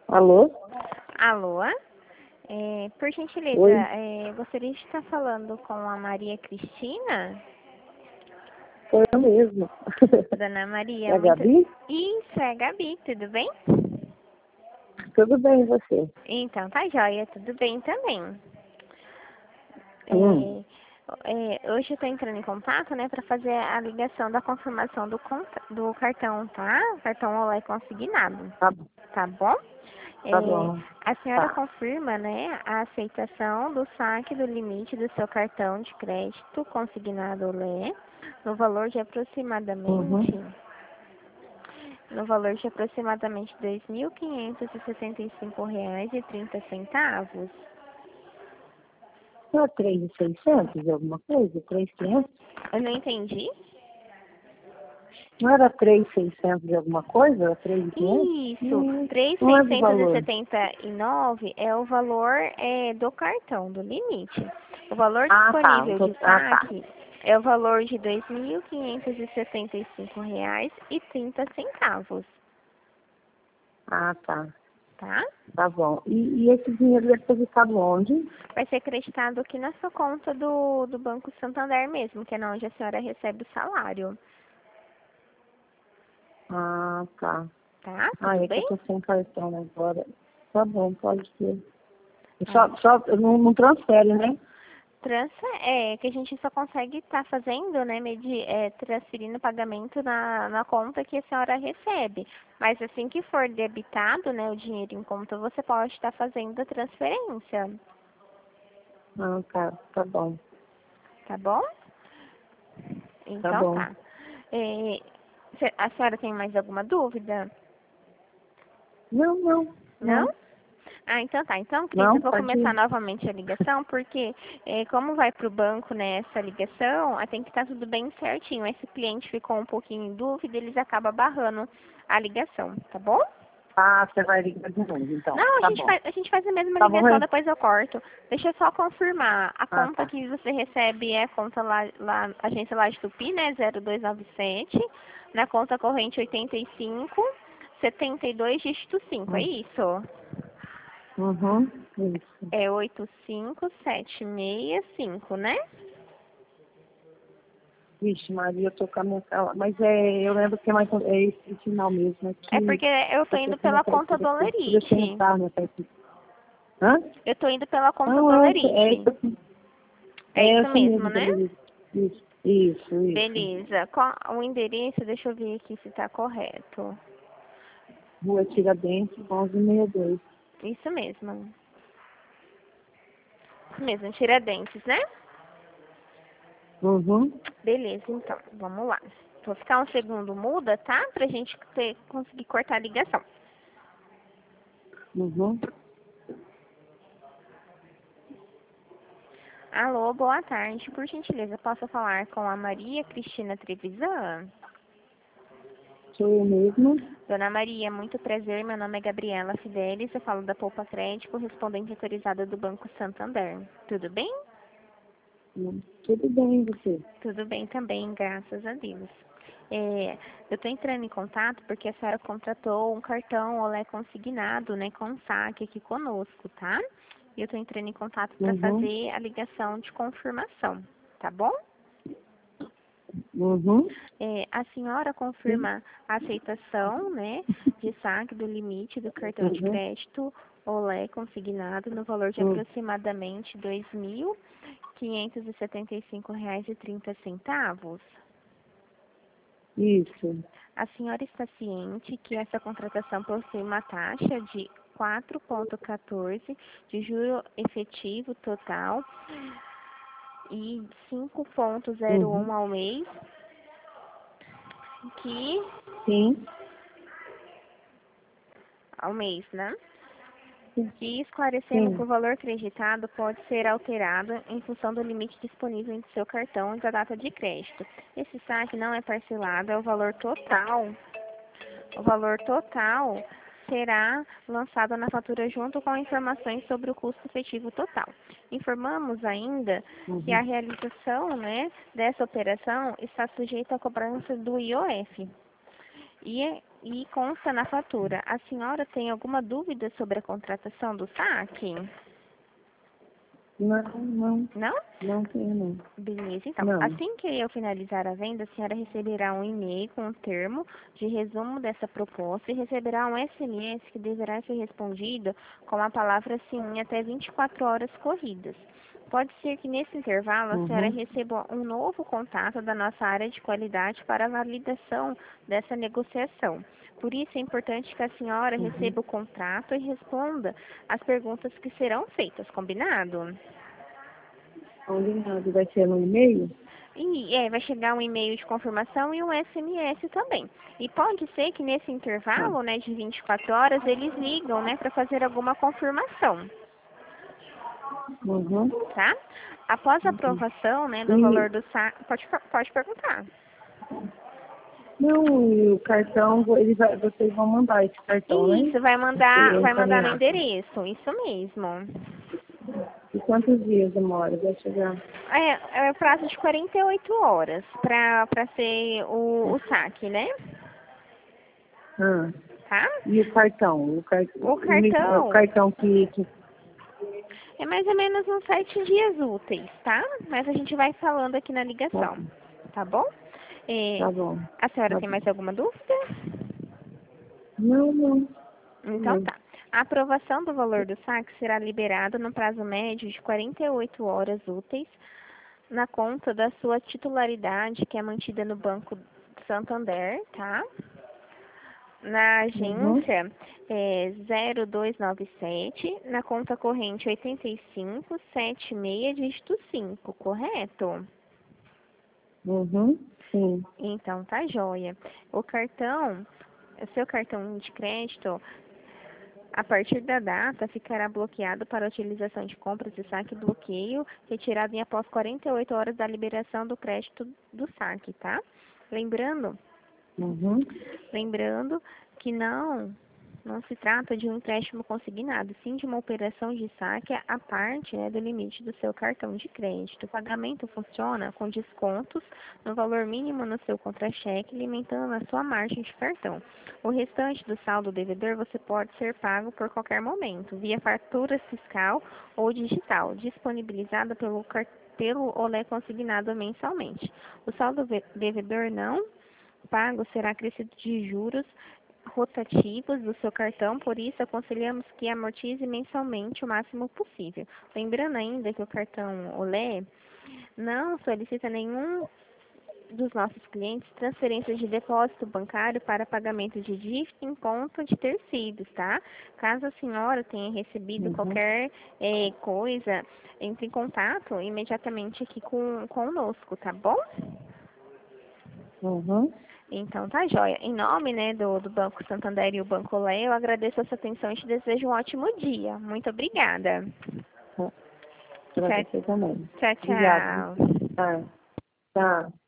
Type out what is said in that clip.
Alô? Alô? Por gentileza, Oi? gostaria de estar falando com a Maria Cristina? Sou eu mesmo. Dona Maria, É a Gabi? Isso, é a Gabi, tudo bem? Tudo bem, e você? Então, tá joia, tudo bem também. Hum, Hoje eu estou entrando em contato, né, para fazer a ligação da confirmação do cartão, tá? Cartão Olé consignado, tá, tá bom? tá bom. A senhora Tá. confirma, né, a aceitação do saque do limite do seu cartão de crédito consignado Olé no valor de Uhum. aproximadamente R$ 2.575,30. Não é 3.600 alguma coisa? 3.500? Eu não entendi. Não era 3.600 alguma coisa? Era 3.500? Isso, três mil Não é do seiscentos e valor. setenta e nove é o valor do cartão, do limite. O valor Ah, tá. disponível de Tá. saque é o valor de R$ 2.575,30, Ah, tá. tá? Tá bom. E esse dinheiro é depositado onde? Vai ser acreditado aqui na sua conta do Banco Santander mesmo, que é onde a senhora recebe o salário, Ah, tá. tá? Ah, Tudo é que eu bem? tô sem cartão agora. Tá bom, pode ser. Ah, Não transfere, né? que a gente só consegue estar fazendo, né, transferindo o pagamento na conta que a senhora recebe. Mas assim que for debitado, né, o dinheiro em conta, você pode estar fazendo a transferência, Ah, tá. Tá bom. tá bom? Tá Então bom. tá. A senhora tem mais alguma dúvida? Não, não, Não? não. Ah, então tá. Então, Cris, eu Não, vou pode começar ir. novamente a ligação, porque como vai para o banco, né, essa ligação, tem que estar tudo bem certinho. Esse cliente ficou um pouquinho em dúvida, eles acabam barrando a ligação, tá bom? Ah, você vai ligar de novo, então. Não, Tá bom. a gente faz a mesma Tá bom, ligação, depois eu corto. Deixa eu só confirmar. A Ah, conta tá. que você recebe é a conta agência lá de Tupi, né, 0297, na conta corrente 85 72 dígito 5, é Hum. isso? Uhum, isso. É 85765, né? Vixe, Maria, eu tô com a minha tela. Mas eu lembro que é esse final mesmo. É É que porque eu tô eu tô indo com a minha pela conta carteira aqui. Deixa eu Dolerite. entrar na carteira. Hã? Eu tô indo pela conta Não, Dolerite. É é isso essa mesmo, mesmo, né? Gabriel. Isso. Beleza. O endereço, deixa eu ver aqui se tá correto. Rua Tiradentes, 1162. Isso mesmo. Isso mesmo, Tiradentes, né? Uhum, Beleza, então. Vamos lá. Vou ficar um segundo muda, tá? Pra gente conseguir cortar a ligação. uhum. Alô, boa tarde. Por gentileza, posso falar com a Maria Cristina Trevisan? Sou eu mesmo. Dona Maria, muito prazer. Meu nome é Gabriela Fidelis. Eu falo da Poupa Crédito, correspondente autorizada do Banco Santander. Tudo bem? Tudo bem, você? Tudo bem também, graças a Deus. Eu estou entrando em contato porque a senhora contratou um cartão Olé consignado, né, com saque aqui conosco, tá? E eu estou entrando em contato para Uhum, fazer a ligação de confirmação, tá bom? uhum. A senhora Sim. confirma a aceitação, né, de saque do limite do cartão de Uhum, crédito Olé consignado no valor de uhum. aproximadamente R$ 2.575,30. Isso. A senhora está ciente que essa contratação possui uma taxa de 4,14 de juro efetivo total e 5,01 Uhum. ao mês, que Sim. ao mês, né? Sim. E esclarecendo que o Sim. valor creditado pode ser alterado em função do limite disponível em seu cartão e da data de crédito. Esse saque não é parcelado, é o valor total. O valor total será lançado na fatura junto com informações sobre o custo efetivo total. Informamos ainda que a Uhum. realização, né, dessa operação está sujeita à cobrança do IOF. E e consta na fatura. A senhora tem alguma dúvida sobre a contratação do saque? Não Não? tenho, não. Beleza, então. Não. Assim que eu finalizar a venda, a senhora receberá um e-mail com o termo de resumo dessa proposta e receberá um SMS que deverá ser respondido com a palavra sim em até 24 horas corridas. Pode ser que nesse intervalo a senhora receba um novo contato da nossa área de qualidade para a validação dessa negociação. Por isso é importante que a senhora receba o contrato e responda as perguntas que serão feitas, combinado? Combinado. Vai ser no e-mail? E vai chegar um e-mail de confirmação e um SMS também. E pode ser que nesse Tá. intervalo, né, de 24 horas, eles ligam, né, para fazer alguma confirmação, tá? Após a aprovação, né, do valor E, do saque, pode perguntar. não, e o cartão, vocês vão mandar esse cartão, né? Isso, vai Você mandar no encaminhar. endereço, isso mesmo. E quantos dias demora? Vai chegar? É prazo de 48 horas para ser o saque, né? Ah. Tá? E o cartão? O O cartão cartão que... é mais ou menos uns 7 dias úteis, tá? Mas a gente vai falando aqui na Tá, ligação, tá bom? tá bom. A senhora Tá tem bom. mais alguma dúvida? Não, não. Então Não. tá. A aprovação do valor do saque será liberado no prazo médio de 48 horas úteis na conta da sua titularidade, que é mantida no Banco Santander, tá? Na agência 0297, na conta corrente 8576, dígito 5, correto? Sim. Então tá joia. O seu cartão de crédito, a partir da data, ficará bloqueado para utilização de compras de saque e bloqueio, retirado em após 48 horas da liberação do crédito do saque, tá? Lembrando Lembrando que não se trata de um empréstimo consignado, sim de uma operação de saque à parte, né, do limite do seu cartão de crédito. O pagamento funciona com descontos no valor mínimo no seu contra-cheque, limitando a sua margem de cartão. O restante do saldo devedor você pode ser pago por qualquer momento, via fatura fiscal ou digital, disponibilizada pelo Olé consignado mensalmente. O saldo devedor não pago será acrescido de juros rotativos do seu cartão, por isso aconselhamos que amortize mensalmente o máximo possível. Lembrando ainda que o cartão Olé não solicita nenhum dos nossos clientes transferências de depósito bancário para pagamento de dívida em conta de terceiros, tá? Caso a senhora tenha recebido qualquer coisa, entre em contato imediatamente aqui conosco, tá bom? Então tá joia. Em nome, né, do Banco Santander e o Banco Olé, eu agradeço a sua atenção e te desejo um ótimo dia. Muito obrigada. Pra você também. Tchau, Obrigada. tchau. Tá. Tá.